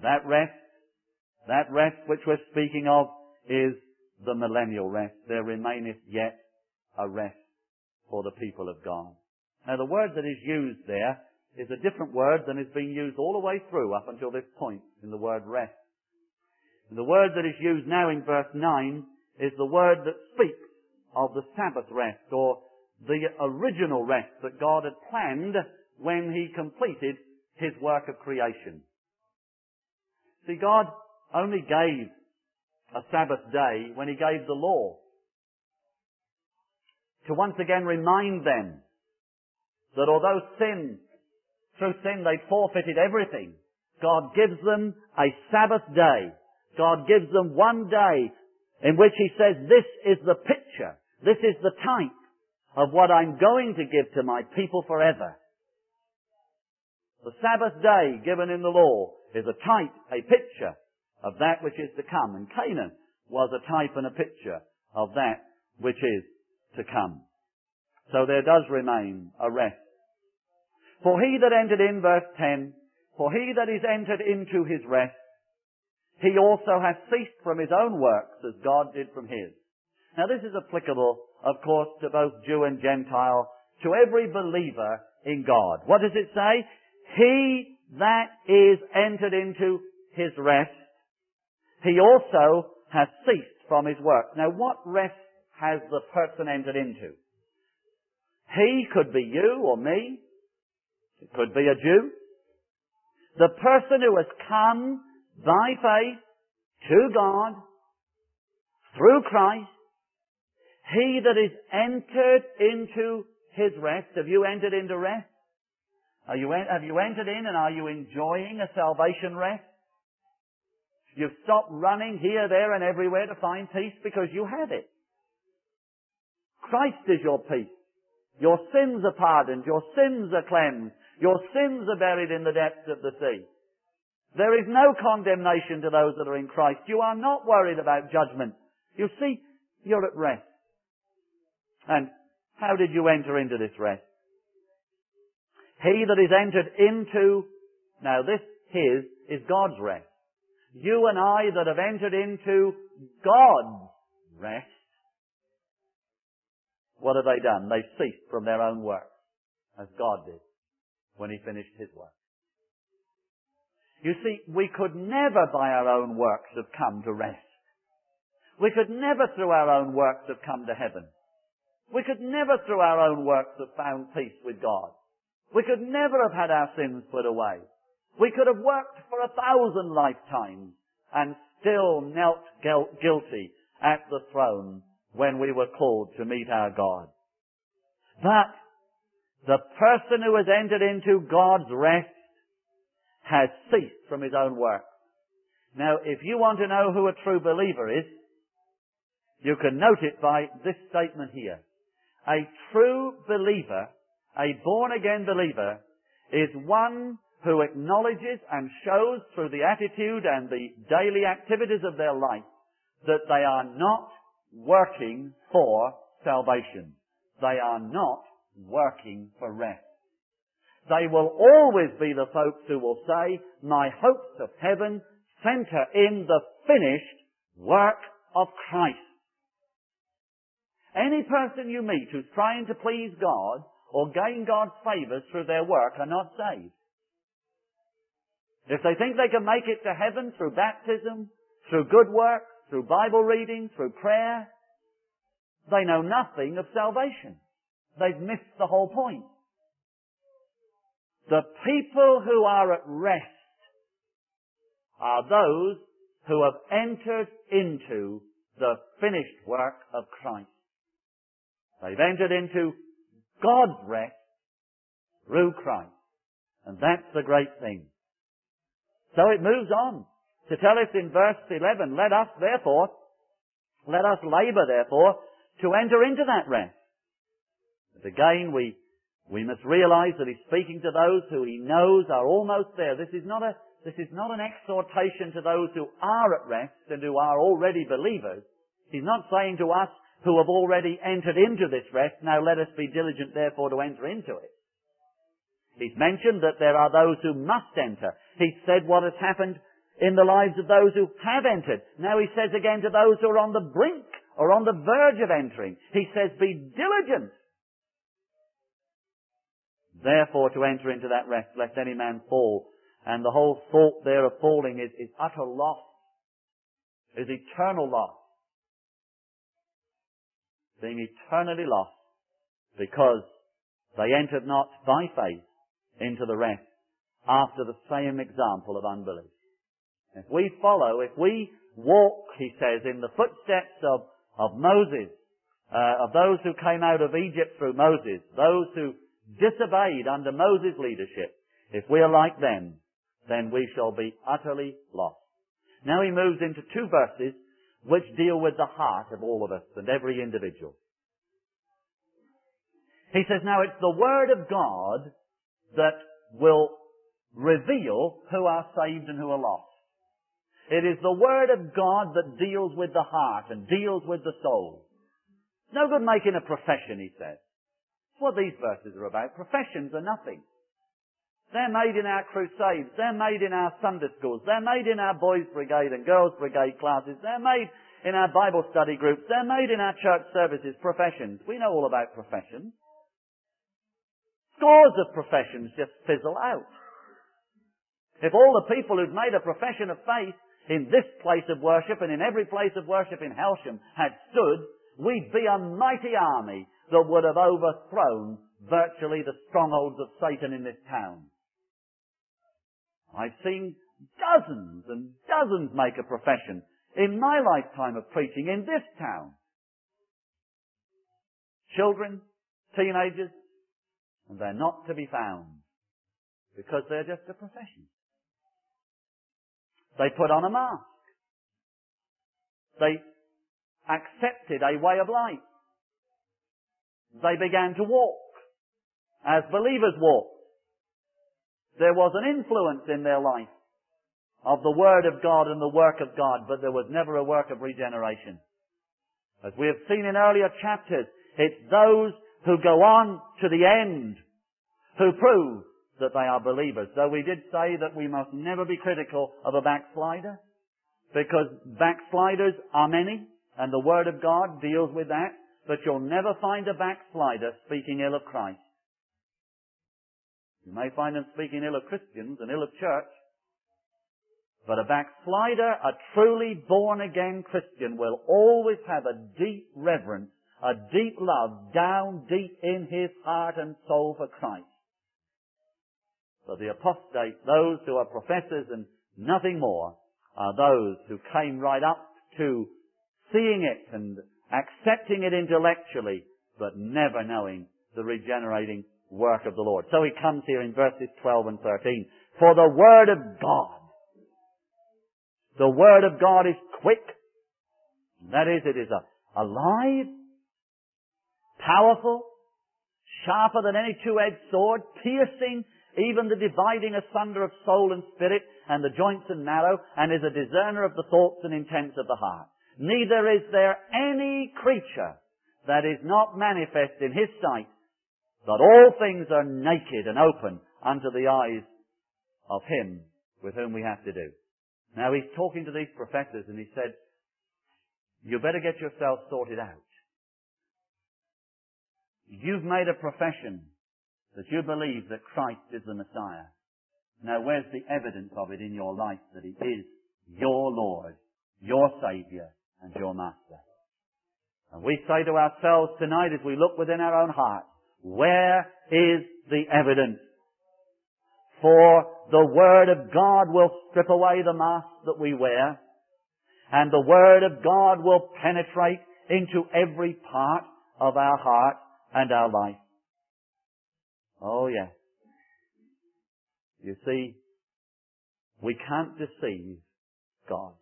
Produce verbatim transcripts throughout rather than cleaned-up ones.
That rest, that rest which we're speaking of is the millennial rest. There remaineth yet a rest for the people of God. Now the word that is used there is a different word than is being used all the way through up until this point in the word rest. And the word that is used now in verse nine is the word that speaks of the Sabbath rest, or the original rest that God had planned when He completed His work of creation. See, God only gave a Sabbath day when He gave the law, to once again remind them that although sin, through sin they'd forfeited everything, God gives them a Sabbath day. God gives them one day in which He says, this is the picture, this is the type of what I'm going to give to my people forever. The Sabbath day given in the law is a type, a picture of that which is to come. And Canaan was a type and a picture of that which is to come. So there does remain a rest. For he that entered in, verse ten, for he that is entered into his rest, he also hath ceased from his own works as God did from his. Now this is applicable, of course, to both Jew and Gentile, to every believer in God. What does it say? He that is entered into his rest, he also has ceased from his work. Now what rest has the person entered into? He could be you or me. It could be a Jew. The person who has come by faith to God through Christ, he that is entered into his rest. Have you entered into rest? Are you, have you entered in and are you enjoying a salvation rest? You've stopped running here, there and everywhere to find peace because you have it. Christ is your peace. Your sins are pardoned. Your sins are cleansed. Your sins are buried in the depths of the sea. There is no condemnation to those that are in Christ. You are not worried about judgment. You see, you're at rest. And how did you enter into this rest? He that is entered into, now this his is God's rest. You and I that have entered into God's rest, what have they done? They've ceased from their own work, as God did when He finished His work. You see, we could never by our own works have come to rest. We could never through our own works have come to heaven. We could never through our own works have found peace with God. We could never have had our sins put away. We could have worked for a thousand lifetimes and still knelt guilty at the throne when we were called to meet our God. But the person who has entered into God's rest has ceased from his own work. Now, if you want to know who a true believer is, you can note it by this statement here. A true believer, a born-again believer, is one who acknowledges and shows through the attitude and the daily activities of their life that they are not working for salvation. They are not working for rest. They will always be the folks who will say, my hopes of heaven center in the finished work of Christ. Any person you meet who's trying to please God or gain God's favors through their work are not saved. If they think they can make it to heaven through baptism, through good work, through Bible reading, through prayer, they know nothing of salvation. They've missed the whole point. The people who are at rest are those who have entered into the finished work of Christ. They've entered into God's rest through Christ. And that's the great thing. So it moves on to tell us in verse eleven, let us therefore, let us labour therefore to enter into that rest. But again, we, we must realize that He's speaking to those who He knows are almost there. This is not a, this is not an exhortation to those who are at rest and who are already believers. He's not saying to us who have already entered into this rest, now let us be diligent therefore to enter into it. He's mentioned that there are those who must enter. He said what has happened in the lives of those who have entered. Now he says again to those who are on the brink or on the verge of entering, he says, be diligent, therefore, to enter into that rest, lest any man fall. And the whole thought there of falling is, is utter loss, is eternal loss. Being eternally lost, because they entered not by faith into the rest, after the same example of unbelief. If we follow, if we walk, he says, in the footsteps of, of Moses, uh, of those who came out of Egypt through Moses, those who disobeyed under Moses' leadership, if we are like them, then we shall be utterly lost. Now he moves into two verses which deal with the heart of all of us and every individual. He says, now it's the Word of God that will reveal who are saved and who are lost. It is the Word of God that deals with the heart and deals with the soul. It's no good making a profession, he says. That's what these verses are about. Professions are nothing. They're made in our crusades. They're made in our Sunday schools. They're made in our boys' brigade and girls' brigade classes. They're made in our Bible study groups. They're made in our church services. Professions. We know all about professions. Scores of professions just fizzle out. If all the people who'd made a profession of faith in this place of worship and in every place of worship in Helsham had stood, we'd be a mighty army that would have overthrown virtually the strongholds of Satan in this town. I've seen dozens and dozens make a profession in my lifetime of preaching in this town. Children, teenagers, and they're not to be found because they're just a profession. They put on a mask. They accepted a way of life. They began to walk as believers walk. There was an influence in their life of the Word of God and the work of God, but there was never a work of regeneration. As we have seen in earlier chapters, it's those who go on to the end who prove that they are believers. Though we did say that we must never be critical of a backslider, because backsliders are many, and the Word of God deals with that, but you'll never find a backslider speaking ill of Christ. You may find them speaking ill of Christians and ill of church, but a backslider, a truly born-again Christian, will always have a deep reverence, a deep love down deep in his heart and soul for Christ. So the apostate, those who are professors and nothing more, are those who came right up to seeing it and accepting it intellectually, but never knowing the regenerating work of the Lord. So he comes here in verses twelve and thirteen. For the Word of God, the Word of God is quick. That is, it is a, alive, powerful, sharper than any two-edged sword, piercing even the dividing asunder of soul and spirit and the joints and marrow, and is a discerner of the thoughts and intents of the heart. Neither is there any creature that is not manifest in His sight, but all things are naked and open unto the eyes of Him with whom we have to do. Now he's talking to these professors and he said, you better get yourself sorted out. You've made a profession that you believe that Christ is the Messiah. Now where's the evidence of it in your life that He is your Lord, your Saviour, and your Master? And we say to ourselves tonight as we look within our own hearts, where is the evidence? For the Word of God will strip away the mask that we wear, and the Word of God will penetrate into every part of our heart and our life. Oh yes. You see, we can't deceive God.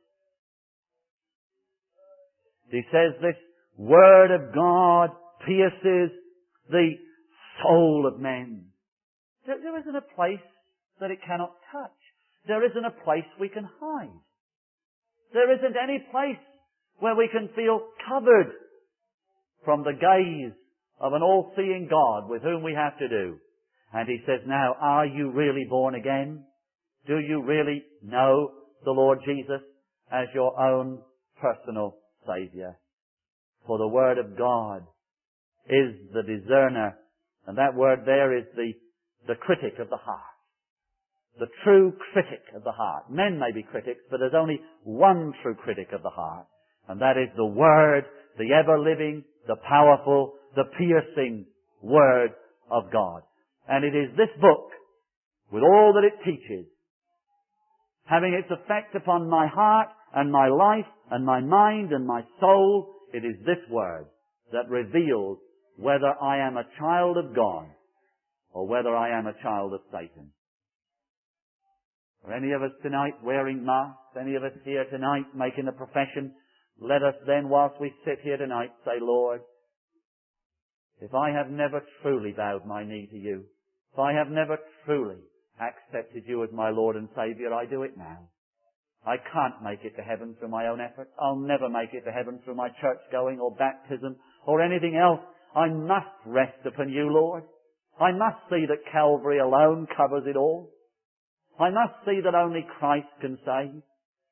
He says this Word of God pierces the soul of men. There, there isn't a place that it cannot touch. There isn't a place we can hide. There isn't any place where we can feel covered from the gaze of an all-seeing God with whom we have to do. And he says, now, are you really born again? Do you really know the Lord Jesus as your own personal Saviour. For the Word of God is the discerner, and that word there is the, the critic of the heart. The true critic of the heart. Men may be critics, but there's only one true critic of the heart, and that is the Word, the ever-living, the powerful, the piercing Word of God. And it is this book, with all that it teaches, having its effect upon my heart and my life and my mind and my soul, it is this Word that reveals whether I am a child of God or whether I am a child of Satan. Are any of us tonight wearing masks? Any of us here tonight making a profession? Let us then, whilst we sit here tonight, say, Lord, if I have never truly bowed my knee to you, if I have never truly accepted you as my Lord and Saviour, I do it now. I can't make it to heaven through my own efforts. I'll never make it to heaven through my church going or baptism or anything else. I must rest upon you, Lord. I must see that Calvary alone covers it all. I must see that only Christ can save.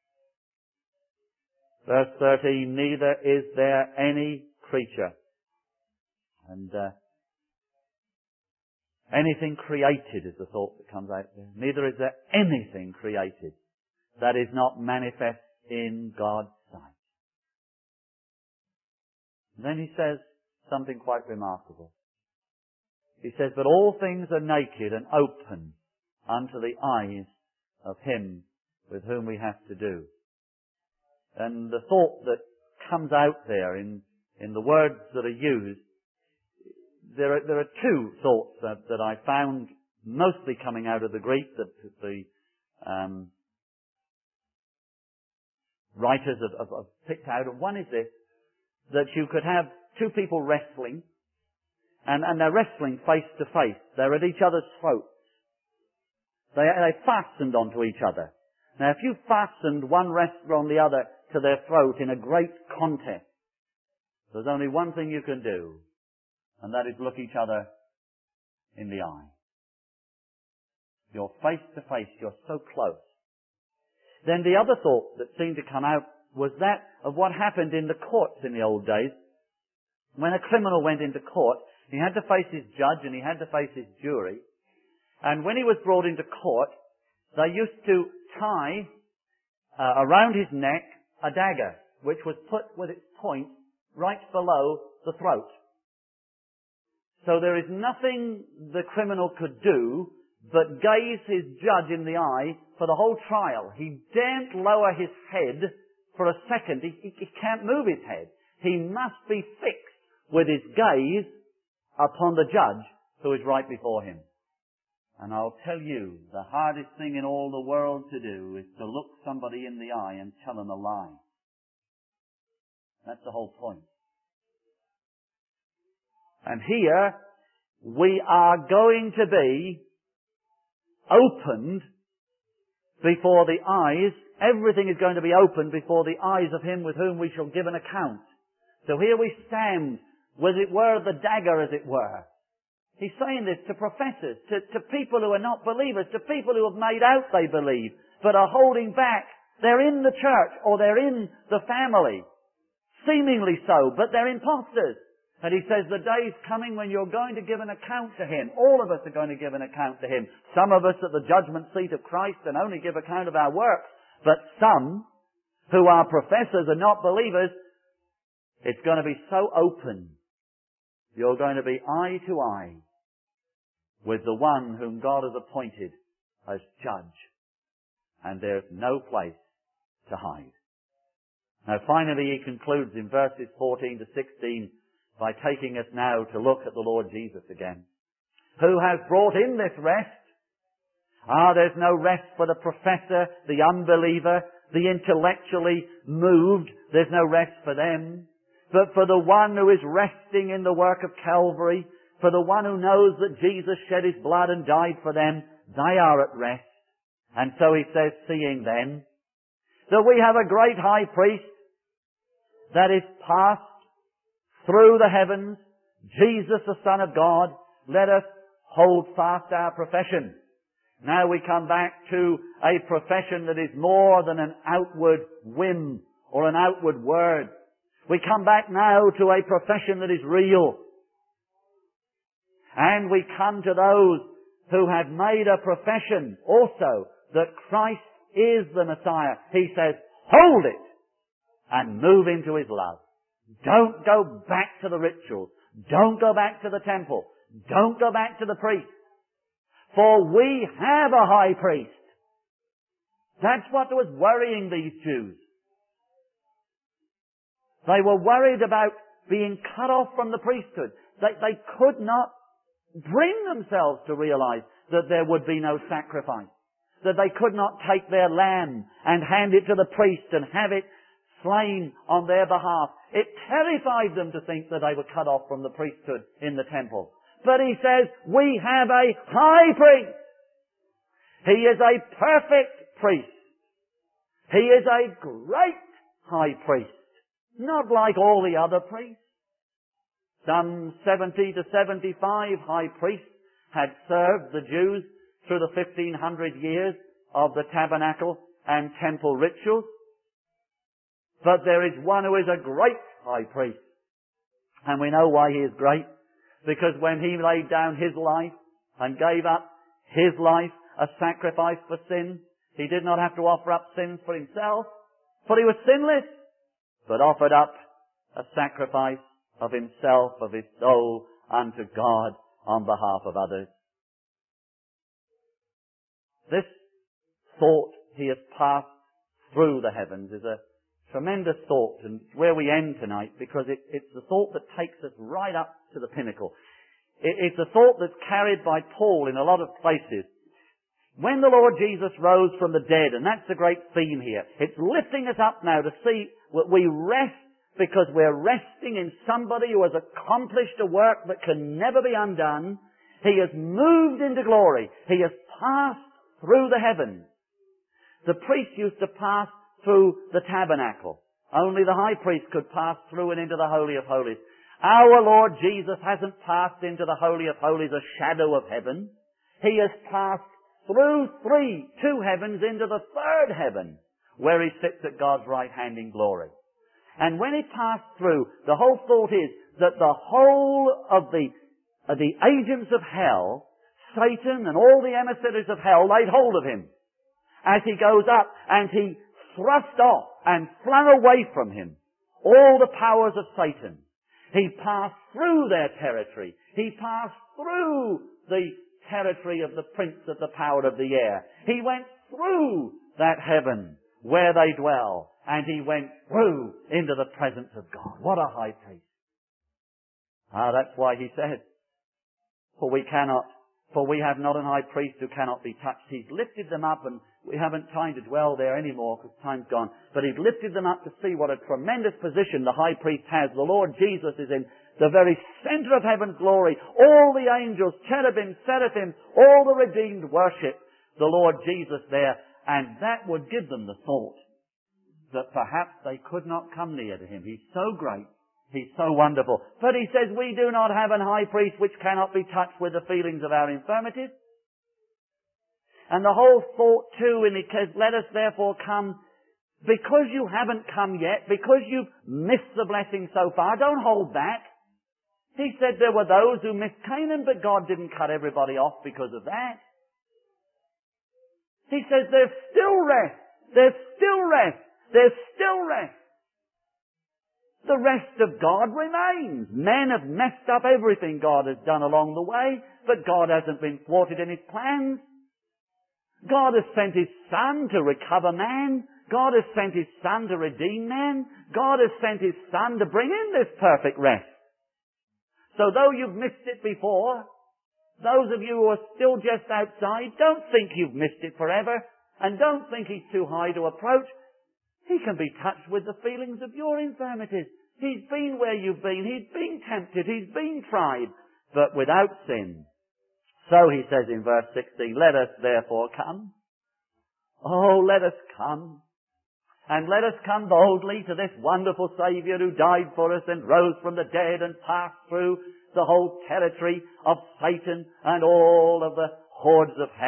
Verse thirteen, neither is there any creature. And uh, anything created is the thought that comes out there. Neither is there anything created that is not manifest in God's sight. And then he says something quite remarkable. He says, but all things are naked and open unto the eyes of him with whom we have to do. And the thought that comes out there in, in the words that are used, there are, there are two thoughts that, that I found mostly coming out of the Greek that the um, writers have, have, have picked out. And one is this, that you could have two people wrestling, and, and they're wrestling face to face. They're at each other's throats. They, they fastened onto each other. Now, if you fastened one wrestler on the other to their throat in a great contest, there's only one thing you can do, and that is look each other in the eye. You're face to face. You're so close. Then the other thought that seemed to come out was that of what happened in the courts in the old days. When a criminal went into court, he had to face his judge and he had to face his jury. And when he was brought into court, they used to tie uh, around his neck a dagger, which was put with its point right below the throat. So there is nothing the criminal could do but gaze his judge in the eye for the whole trial. He daren't lower his head for a second. He, he, he can't move his head. He must be fixed with his gaze upon the judge who is right before him. And I'll tell you, the hardest thing in all the world to do is to look somebody in the eye and tell them a lie. That's the whole point. And here, we are going to be opened before the eyes. Everything is going to be opened before the eyes of him with whom we shall give an account. So here we stand, as it were, the dagger, as it were. He's saying this to professors, to, to people who are not believers, to people who have made out they believe, but are holding back. They're in the church, or they're in the family, seemingly so, but they're imposters. And he says, the day's coming when you're going to give an account to him. All of us are going to give an account to him. Some of us at the judgment seat of Christ and only give account of our works. But some who are professors and not believers, it's going to be so open. You're going to be eye to eye with the one whom God has appointed as judge. And there's no place to hide. Now finally he concludes in verses fourteen to sixteen by taking us now to look at the Lord Jesus again, who has brought in this rest. Ah, there's no rest for the professor, the unbeliever, the intellectually moved. There's no rest for them. But for the one who is resting in the work of Calvary, for the one who knows that Jesus shed his blood and died for them, they are at rest. And so he says, seeing then that we have a great high priest that is passed through the heavens, Jesus the Son of God, let us hold fast our profession. Now we come back to a profession that is more than an outward whim or an outward word. We come back now to a profession that is real. And we come to those who have made a profession also that Christ is the Messiah. He says, hold it and move into His love. Don't go back to the rituals. Don't go back to the temple. Don't go back to the priest. For we have a high priest. That's what was worrying these Jews. They were worried about being cut off from the priesthood. They, they could not bring themselves to realize that there would be no sacrifice. That they could not take their lamb and hand it to the priest and have it slain on their behalf. It terrified them to think that they were cut off from the priesthood in the temple. But He says, we have a high priest. He is a perfect priest. He is a great high priest. Not like all the other priests. Some seventy to seventy-five high priests had served the Jews through the fifteen hundred years of the tabernacle and temple rituals. But there is one who is a great high priest. And we know why he is great. Because when he laid down his life and gave up his life, a sacrifice for sin, he did not have to offer up sins for himself, for he was sinless, but offered up a sacrifice of himself, of his soul, unto God on behalf of others. This thought he has passed through the heavens is a tremendous thought, and where we end tonight, because it, it's the thought that takes us right up to the pinnacle. It, it's a thought that's carried by Paul in a lot of places. When the Lord Jesus rose from the dead, and that's the great theme here, it's lifting us up now to see that we rest because we're resting in somebody who has accomplished a work that can never be undone. He has moved into glory. He has passed through the heavens. The priest used to pass through the tabernacle. Only the high priest could pass through and into the Holy of Holies. Our Lord Jesus hasn't passed into the Holy of Holies, a shadow of heaven. He has passed through three, two heavens into the third heaven, where He sits at God's right hand in glory. And when He passed through, the whole thought is that the whole of the, of the agents of hell, Satan and all the emissaries of hell, laid hold of Him as He goes up, and He thrust off and flung away from Him all the powers of Satan. He passed through their territory. He passed through the territory of the prince of the power of the air. He went through that heaven where they dwell, and He went through into the presence of God. What a high priest. Ah, that's why He said, for we cannot, for we have not an high priest who cannot be touched. He's lifted them up, and we haven't time to dwell there anymore because time's gone. But He's lifted them up to see what a tremendous position the high priest has. The Lord Jesus is in the very center of heaven's glory. All the angels, cherubim, seraphim, all the redeemed worship the Lord Jesus there. And that would give them the thought that perhaps they could not come near to Him. He's so great. He's so wonderful. But He says, we do not have an high priest which cannot be touched with the feelings of our infirmities. And the whole thought too, and He says, let us therefore come, because you haven't come yet, because you've missed the blessing so far, don't hold back. He said there were those who missed Canaan, but God didn't cut everybody off because of that. He says there's still rest. There's still rest. There's still rest. The rest of God remains. Men have messed up everything God has done along the way, but God hasn't been thwarted in His plans. God has sent His Son to recover man. God has sent His Son to redeem man. God has sent His Son to bring in this perfect rest. So though you've missed it before, those of you who are still just outside, don't think you've missed it forever, and don't think He's too high to approach. He can be touched with the feelings of your infirmities. He's been where you've been. He's been tempted. He's been tried, but without sin. So He says in verse sixteen, let us therefore come. Oh, let us come. And let us come boldly to this wonderful Saviour who died for us and rose from the dead and passed through the whole territory of Satan and all of the hordes of hell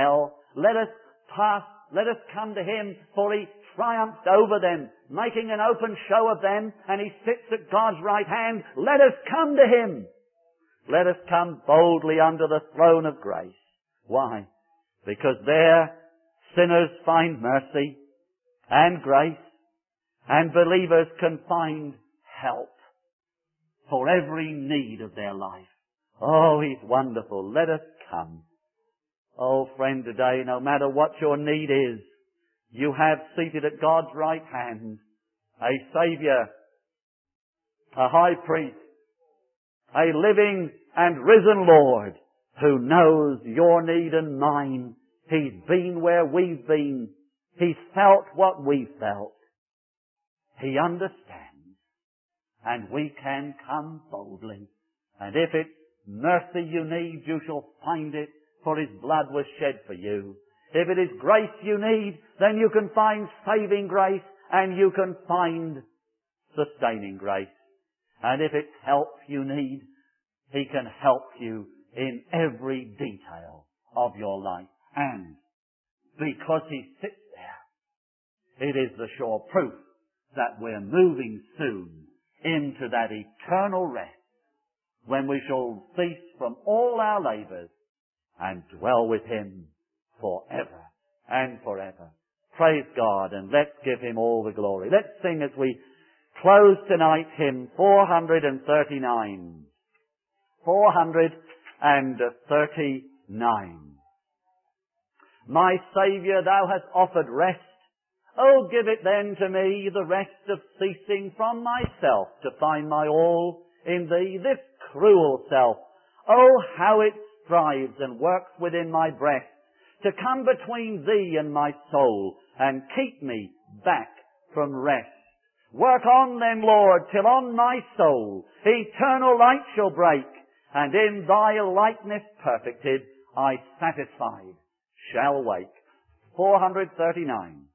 Let us pass, let us come to Him, for He triumphed over them, making an open show of them, and He sits at God's right hand. Let us come to Him. Let us come boldly under the throne of grace. Why? Because there sinners find mercy and grace, and believers can find help for every need of their life. Oh, He's wonderful. Let us come. Oh, friend, today, no matter what your need is, you have seated at God's right hand a Saviour, a High Priest, a living and risen Lord who knows your need and mine. He's been where we've been. He's felt what we felt. He understands. And we can come boldly. And if it's mercy you need, you shall find it, for His blood was shed for you. If it is grace you need, then you can find saving grace, and you can find sustaining grace. And if it's help you need, He can help you in every detail of your life. And because He sits there, it is the sure proof that we're moving soon into that eternal rest when we shall cease from all our labours and dwell with Him forever and forever. Praise God, and let's give Him all the glory. Let's sing as we close tonight hymn four thirty-nine. four thirty-nine. My Saviour, Thou hast offered rest. Oh, give it then to me, the rest of ceasing from myself to find my all in Thee, this cruel self. Oh, how it strives and works within my breast to come between Thee and my soul and keep me back from rest. Work on then, Lord, till on my soul eternal light shall break, and in Thy likeness perfected I satisfied shall wake. four thirty-nine.